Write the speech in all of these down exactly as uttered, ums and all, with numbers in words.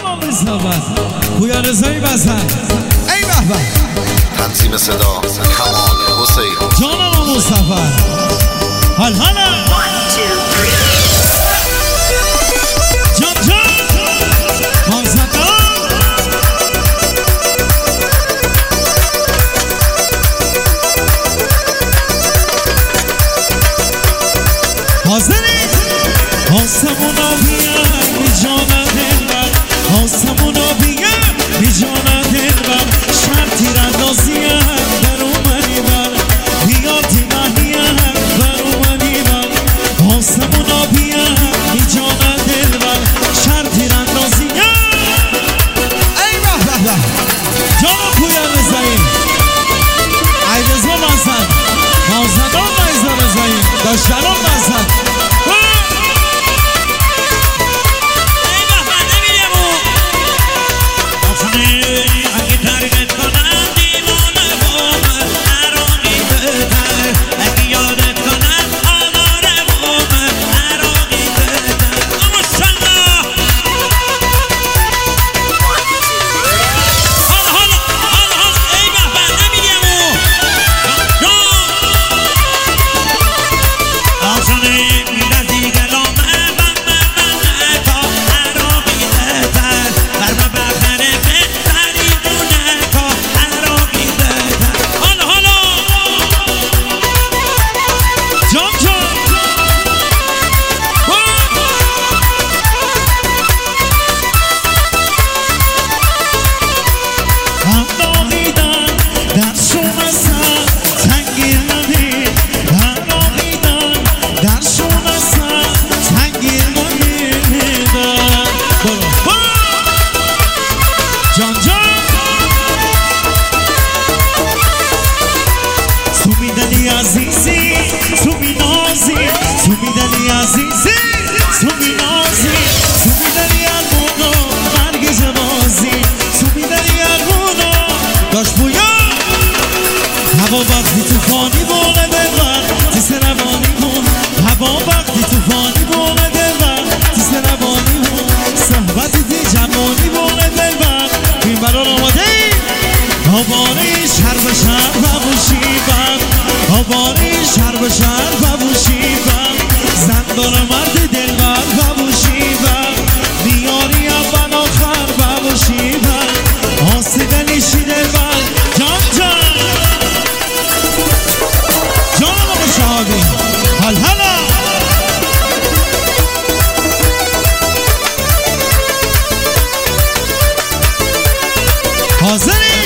ما میزنم پویا رضایی بزن ای به به تنظیم صدا کمال حسین جان ما مصطفی حال حالا جان جان مازدان حاضری آسمونا بیان بی جان دلبر آسمونا بیان بی جان دلبر شرطی رندازیم در اومدی بر بیاتی مهیم بر اومدی بر آسمونا بیان بی جان دلبر شرطی رندازیم ای به به به جانا پویا رضایی ای رضا بزن مازدان نیزا رضایی داشتران بزن هوا وقتی توفانی بونه دلبر تیس روانی بون هوا وقتی توفانی بونه دلبر تیس روانی بون صحبتی دی جوانی بونه دلبر این بران آماده ای آبانی شهر به شهر ببوشی بر آبانی شهر به شهر ببوشی بر زندان مرد دلبر ببوشی بر بیاری اول آخر ببوشی بر آسیده نیشی دلبر جان جان شهابی هل هلا حاضری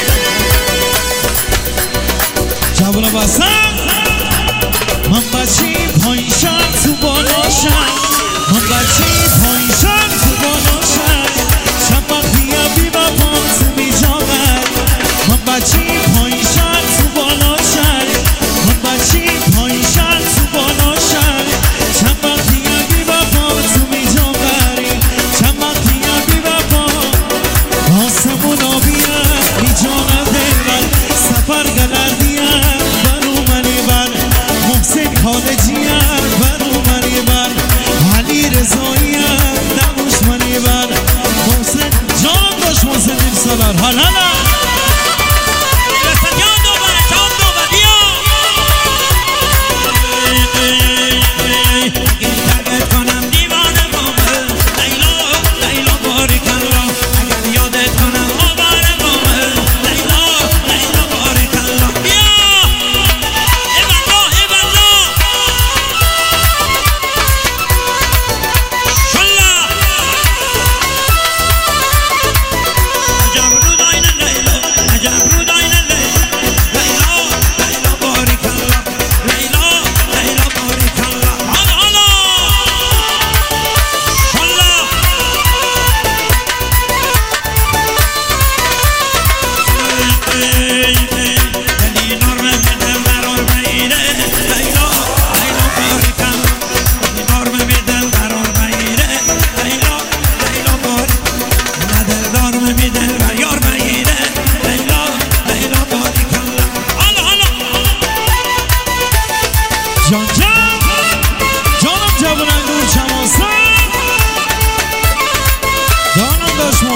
جوونا بسم من بچی پایشم تو بالاشم من بچی پایشم تو بالاشم چند وقتیم بی بابام تو میجامد من بچی پایشم تو بالاشم من بچی پایشم تو بالاشم چند وقتیم بی بابام تو میجامدی چند وقتیم بی بابام آسمون آبیم بی جانم دلبر سفر گلردیم برو منی بر محسن خالجیم برو منی بر علی رضاییم نموش منی بر محسن جان داشت محسن این سالار حال حالا Jabru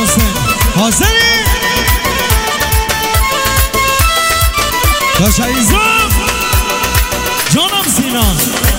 محسن حاضری؟ داشت عیزم جانم سینان